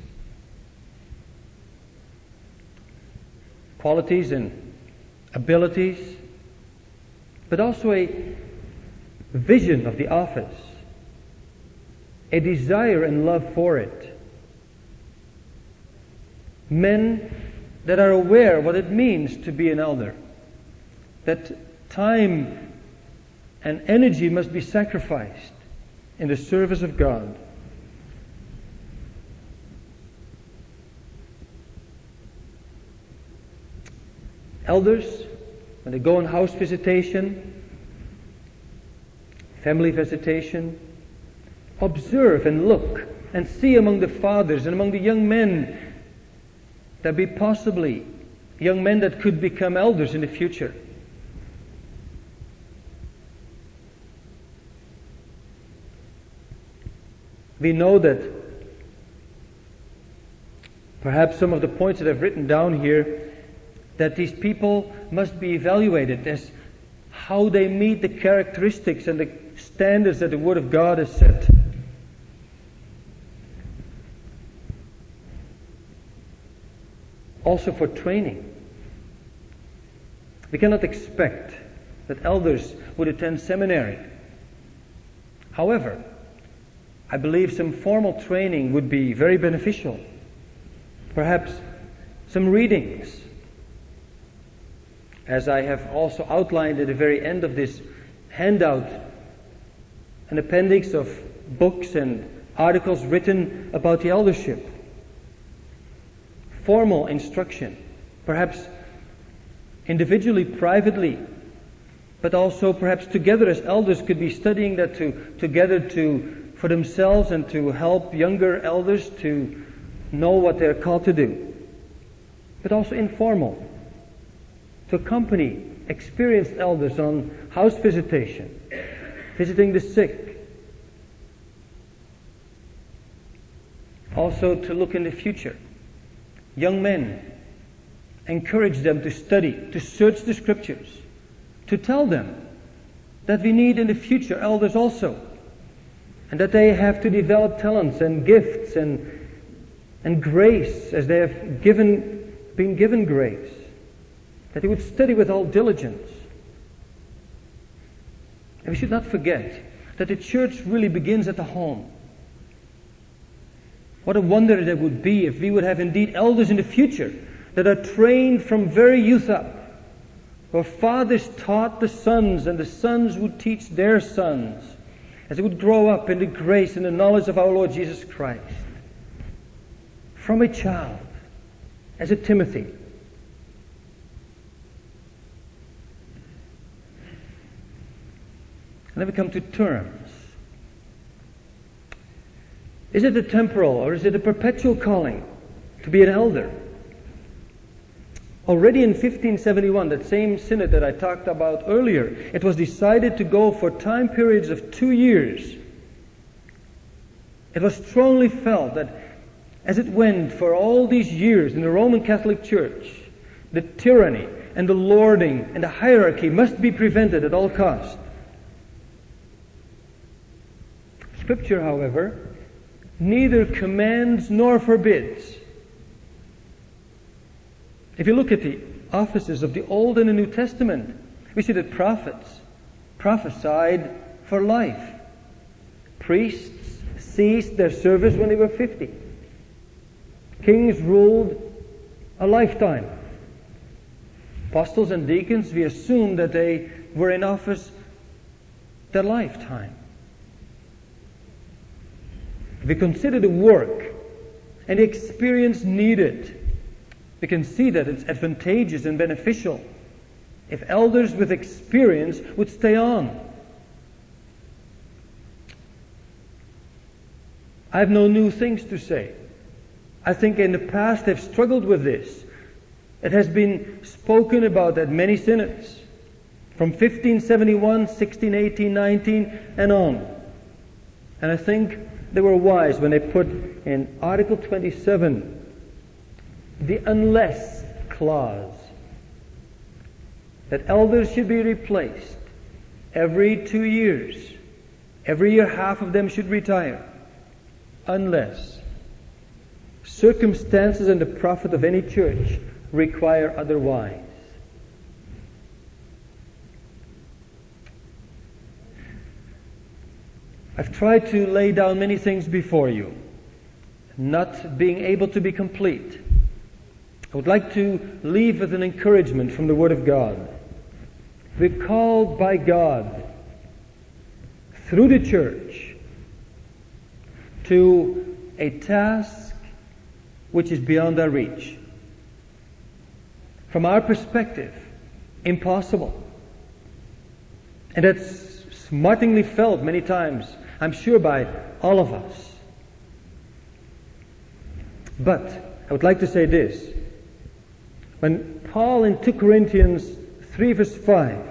qualities and abilities, but also a vision of the office, a desire and love for it. Men that are aware what it means to be an elder, that time and energy must be sacrificed in the service of God. Elders, when they go on house visitation, family visitation, observe and look and see among the fathers and among the young men that be possibly young men that could become elders in the future. We know that perhaps some of the points that I've written down here, that these people must be evaluated as how they meet the characteristics and the standards that the Word of God has set. Also for training. We cannot expect that elders would attend seminary. However, I believe some formal training would be very beneficial. Perhaps some readings, as I have also outlined at the very end of this handout, an appendix of books and articles written about the eldership. Formal instruction, perhaps individually, privately, but also perhaps together as elders could be studying that together for themselves and to help younger elders to know what they're called to do. But also informal, to accompany experienced elders on house visitation, visiting the sick. Also to look in the future. Young men, encourage them to study, to search the Scriptures, to tell them that we need in the future elders also, and that they have to develop talents and gifts and grace as they have been given grace, that they would study with all diligence. And we should not forget that the church really begins at the home. What a wonder that would be if we would have indeed elders in the future that are trained from very youth up, where fathers taught the sons and the sons would teach their sons as they would grow up in the grace and the knowledge of our Lord Jesus Christ. From a child, as a Timothy. And then we come to terms. Is it a temporal or is it a perpetual calling to be an elder? Already in 1571, that same synod that I talked about earlier, it was decided to go for time periods of 2 years. It was strongly felt that as it went for all these years in the Roman Catholic Church, the tyranny and the lording and the hierarchy must be prevented at all cost. Scripture, however, neither commands nor forbids. If you look at the offices of the Old and the New Testament, we see that prophets prophesied for life. Priests ceased their service when they were 50. Kings ruled a lifetime. Apostles and deacons, we assume that they were in office their lifetime. If we consider the work and the experience needed, we can see that it's advantageous and beneficial if elders with experience would stay on. I have no new things to say. I think in the past they've struggled with this. It has been spoken about at many synods, from 1571, 16, 18, 19, and on. And I think they were wise when they put in Article 27 the unless clause, that elders should be replaced every 2 years. Every year half of them should retire, unless circumstances and the profit of any church require otherwise. I've tried to lay down many things before you, not being able to be complete. I would like to leave with an encouragement from the Word of God. We're called by God through the church to a task which is beyond our reach. From our perspective, impossible. And that's smartingly felt many times, I'm sure, by all of us. But I would like to say this. When Paul in 2 Corinthians 3 verse 5,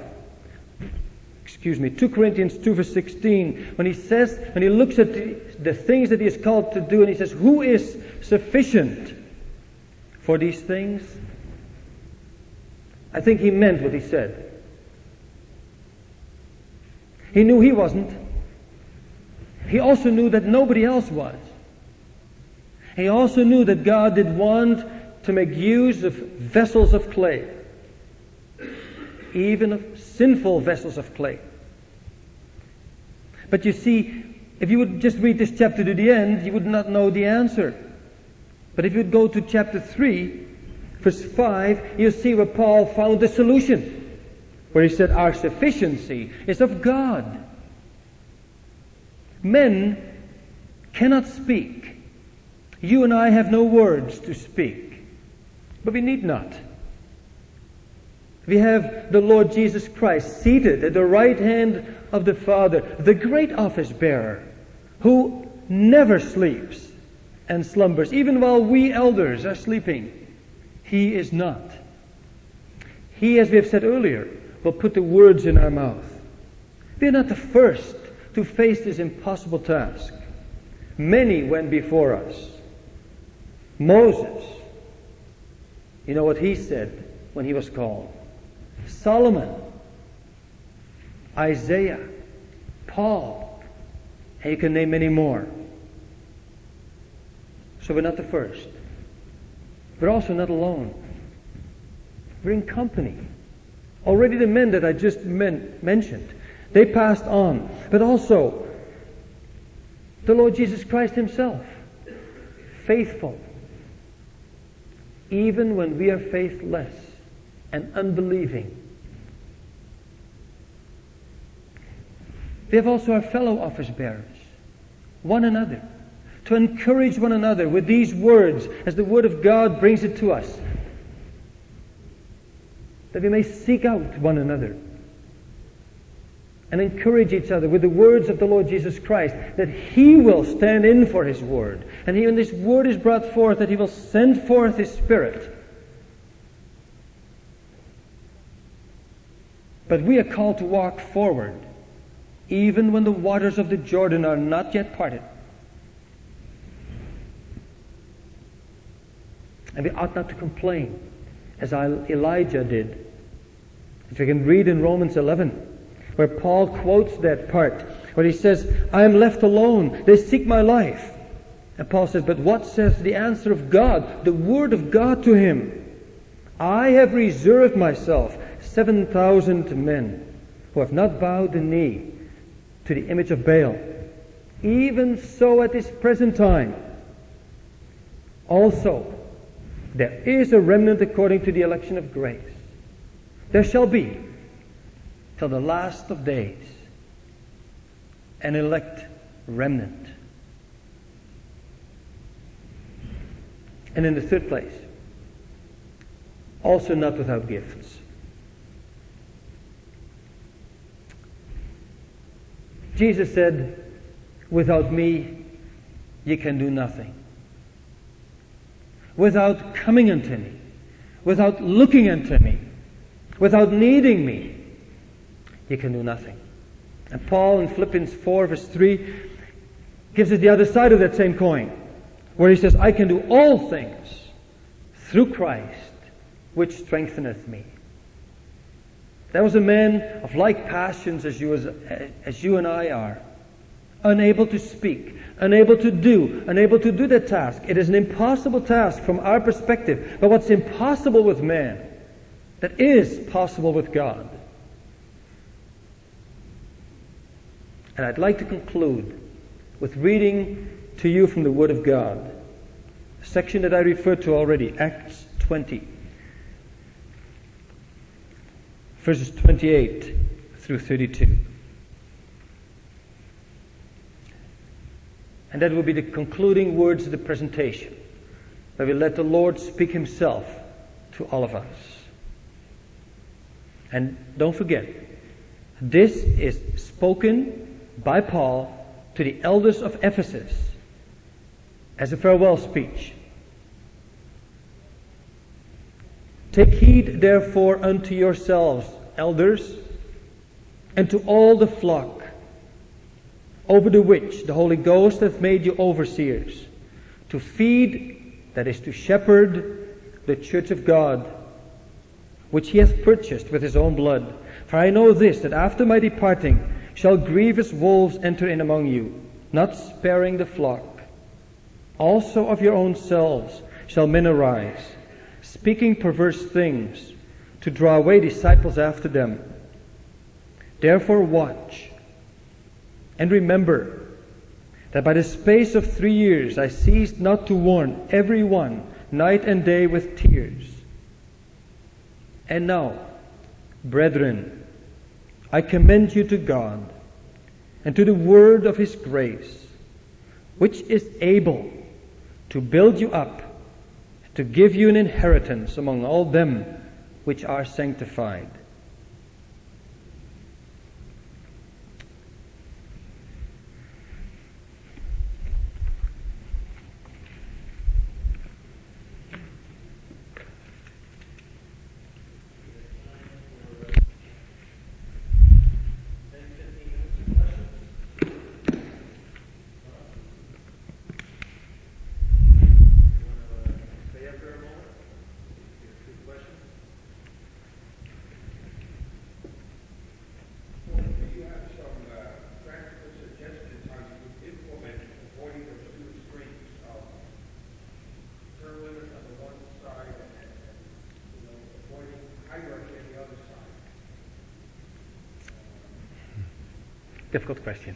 2 Corinthians 2 verse 16, when he looks at the things that he is called to do, and he says, who is sufficient for these things? I think he meant what he said. He knew he wasn't. He also knew that nobody else was. He also knew that God did want to make use of vessels of clay, even of sinful vessels of clay. But you see, if you would just read this chapter to the end, you would not know the answer. But if you would go to chapter 3, verse 5, you'll see where Paul found the solution. Where he said, our sufficiency is of God. Men cannot speak. You and I have no words to speak. But we need not. We have the Lord Jesus Christ seated at the right hand of the Father, the great office bearer, who never sleeps and slumbers. Even while we elders are sleeping, He is not. He, as we have said earlier, will put the words in our mouth. We are not the first to face this impossible task. Many went before us. Moses, you know what he said when he was called. Solomon, Isaiah, Paul, and you can name many more. So we're not the first. We're also not alone. We're in company. Already the men that I just mentioned, they passed on. But also, the Lord Jesus Christ Himself, faithful, even when we are faithless and unbelieving. We have also our fellow office bearers, one another, to encourage one another with these words as the Word of God brings it to us, that we may seek out one another and encourage each other with the words of the Lord Jesus Christ, that He will stand in for His Word. And when this Word is brought forth, that He will send forth His Spirit. But we are called to walk forward, even when the waters of the Jordan are not yet parted. And we ought not to complain, as Elijah did. If you can read in Romans 11, where Paul quotes that part, where he says, I am left alone, they seek my life. And Paul says, but what says the answer of God, the word of God to him? I have reserved myself 7,000 men who have not bowed the knee to the image of Baal. Even so at this present time, also, there is a remnant according to the election of grace. There shall be, till the last of days, an elect remnant. And in the third place, also not without gifts. Jesus said, without me, ye can do nothing. Without coming unto me, without looking unto me, without needing me, you can do nothing. And Paul in Philippians 4 verse 3 gives us the other side of that same coin, where he says, I can do all things through Christ, which strengtheneth me. That was a man of like passions as you and I are. Unable to speak, unable to do that task. It is an impossible task from our perspective. But what's impossible with man, that is possible with God. And I'd like to conclude with reading to you from the Word of God, a section that I referred to already, Acts 20, verses 28 through 32. And that will be the concluding words of the presentation, where we let the Lord speak Himself to all of us. And don't forget, this is spoken by Paul to the elders of Ephesus as a farewell speech. Take heed therefore unto yourselves, elders, and to all the flock, over the which the Holy Ghost hath made you overseers, to feed, that is to shepherd, the church of God, which He hath purchased with His own blood. For I know this, that after my departing shall grievous wolves enter in among you, not sparing the flock. Also of your own selves shall men arise, speaking perverse things, to draw away disciples after them. Therefore watch, and remember that by the space of 3 years I ceased not to warn every one night and day with tears. And now, brethren, I commend you to God and to the word of His grace, which is able to build you up, to give you an inheritance among all them which are sanctified. Difficult question.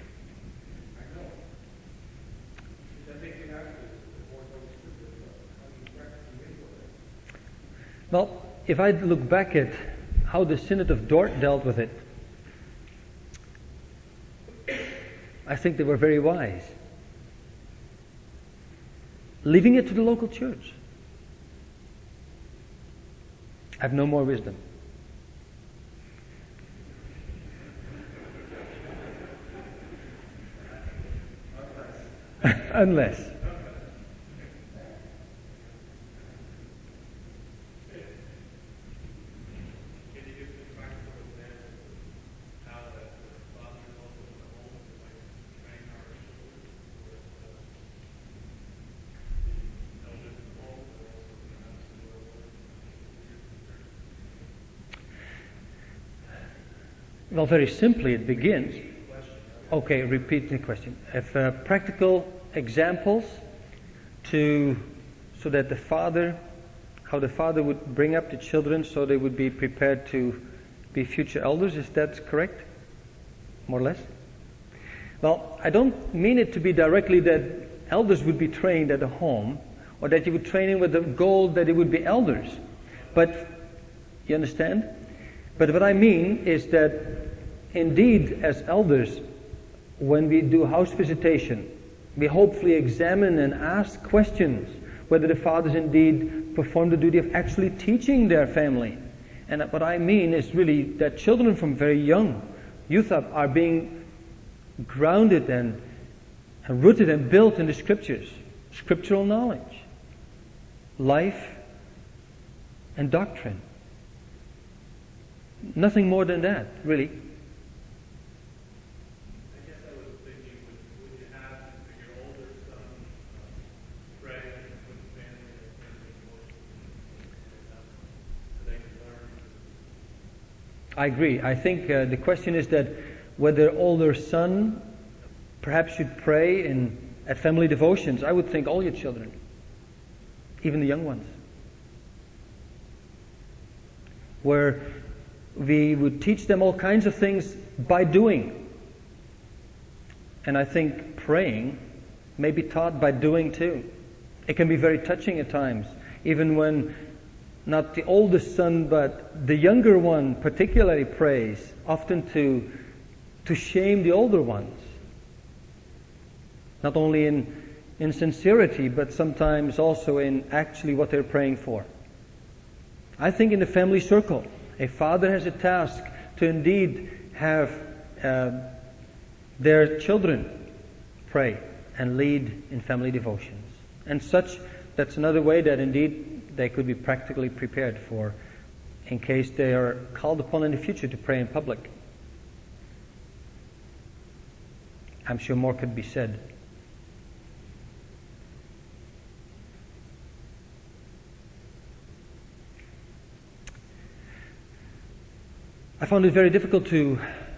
Well, if I look back at how the Synod of Dort dealt with it, I think they were very wise. Leaving it to the local church. I have no more wisdom. Unless. Well, very simply it begins. Okay, repeat the question. If practical examples so that how the father would bring up the children so they would be prepared to be future elders, is that correct? More or less? Well, I don't mean it to be directly that elders would be trained at a home, or that you would train them with the goal that they would be elders. But, you understand? But what I mean is that indeed as elders, when we do house visitation, we hopefully examine and ask questions whether the fathers indeed perform the duty of actually teaching their family. And what I mean is really that children from very young, youth up, are being grounded and rooted and built in the Scriptures, scriptural knowledge, life, and doctrine. Nothing more than that, really. I guess I was thinking, would you have your I agree. I think the question is that whether older son perhaps should pray at family devotions. I would think all your children, even the young ones, where we would teach them all kinds of things by doing. And I think praying may be taught by doing too. It can be very touching at times, even when not the oldest son, but the younger one particularly prays, often to shame the older ones. Not only in sincerity, but sometimes also in actually what they're praying for. I think in the family circle, a father has a task to indeed have their children pray and lead in family devotions. And that's another way that indeed they could be practically prepared for in case they are called upon in the future to pray in public. I'm sure more could be said. I found it very difficult to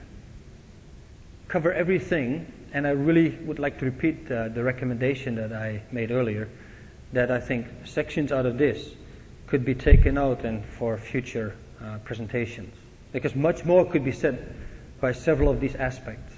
cover everything, and I really would like to repeat the recommendation that I made earlier, that I think sections out of this could be taken out and for future presentations, because much more could be said by several of these aspects.